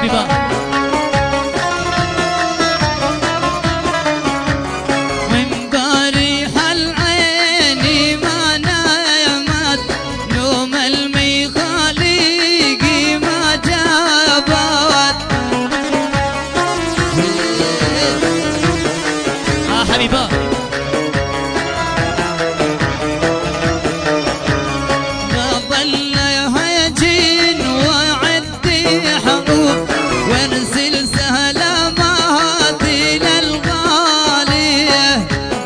حبيبه حبيبه ظل يهجن وعدي حروف وارسل سلامات للغاليه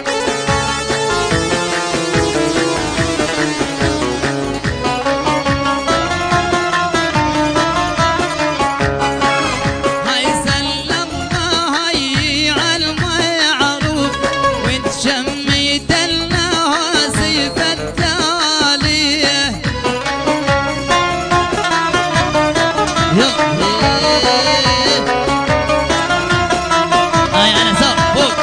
هاي سلمنا هاي على المعروف وتشميت النواسف التاليه هاي انا سار فوق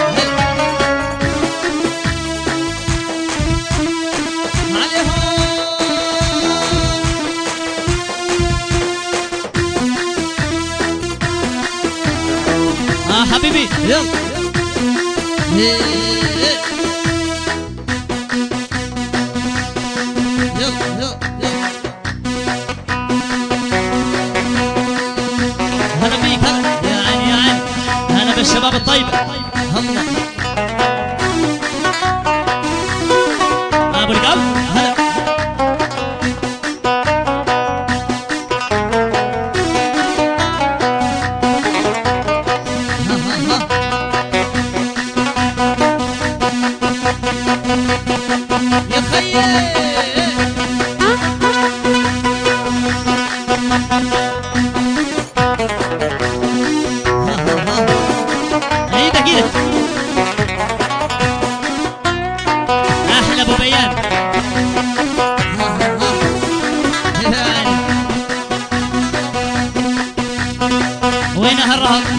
حبيبي يلا هلا بيك هلا يعني هلا بالشباب الطيبة الله ابو القلب هلا يا خيي ايدك ايدك احلى ابو بيان وين هالرهط